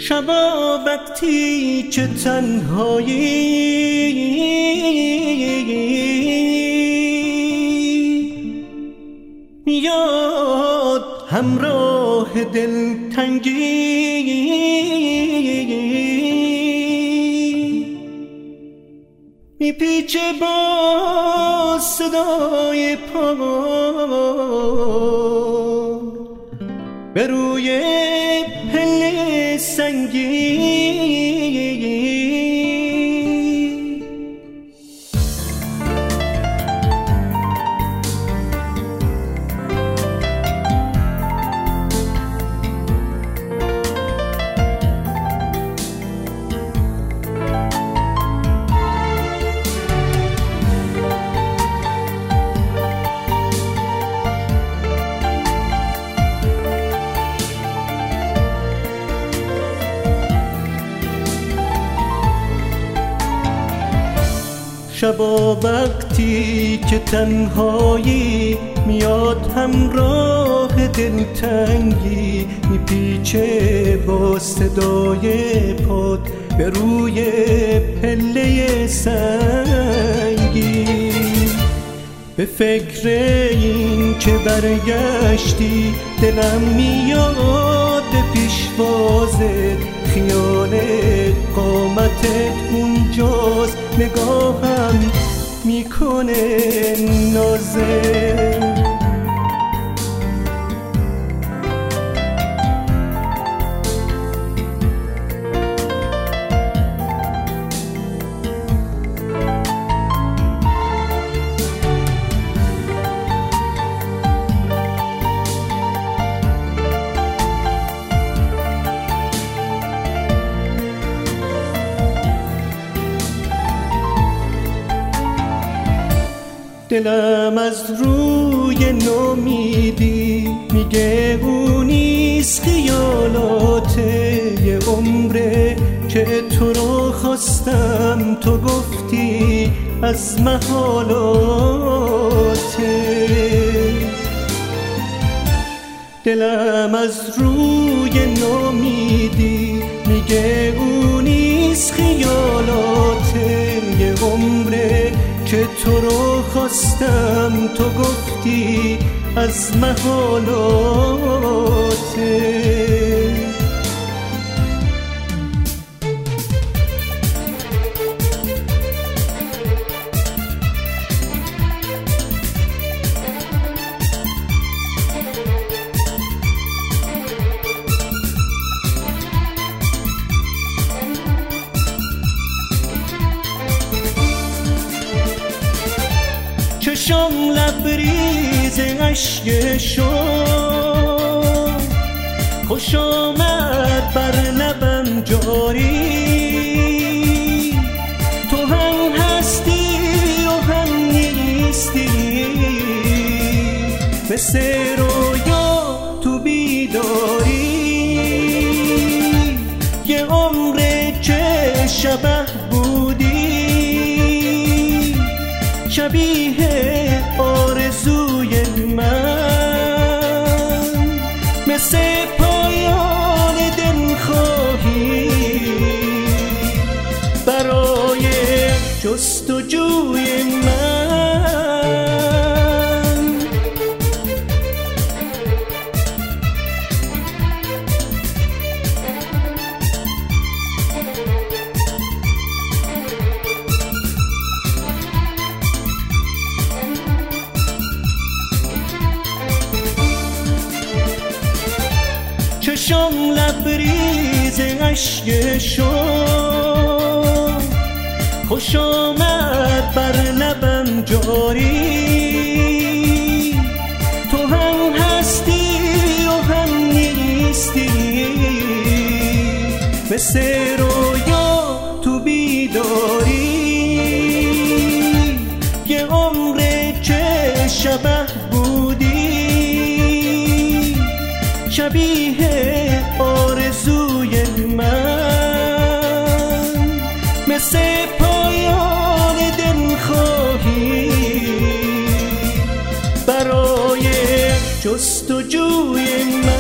شبا وقتی که تنهایی میاد همراه دلتنگی، میپیچه با صدای پا به روی پله سنگی. شبا وقتی که تنهایی میاد همراه دلتنگی، میپیچه با صدای پات به روی پله سنگی. به فکر این که برگشتی دلم میاد پیشوازت، خیال قامتت اونجاست، نگاهم میکنه نازه. دلم از روی نومیدی میگه اون نیست، خیالاته یه عمره که تو رو خواستم، تو گفتی از محالاته. دلم از روی نومیدی میگه اون نیست، خیالاته یه عمره که تو رو خواستم، تو گفتی از محالاته. چشم لبریز اشک شد، خوش آمد بر لبم جاری. تو هم هستی و هم نیستی، مثل رویا تو بیداری. یه عمره که شبه بودی، شبیه آرزوی من، مثل پایان دلخواهی برای جستجوی من. چشم لبریز اشک شد، خوش آمد بر لبم جاری. تو هم هستی و هم نیستی، مثل رویا تو بیداری. یه عمره که شبه بودی، شبیه آرزوی من، مثل پایان دلخواهی برای جستجوی من.